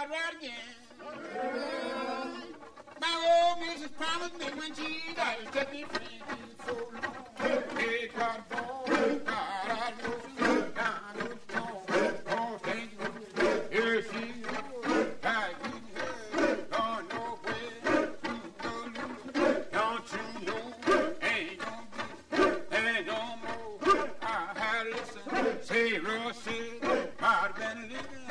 start right again. My old missus promised me when she died to set me free. So long. Hey, God, boy, God, I know she's down to the storm. Oh, thank you. Here she is. I get her. Lord, no way. Don't you know? Ain't no more. I had to listen. Say, Russ said, I'd been living.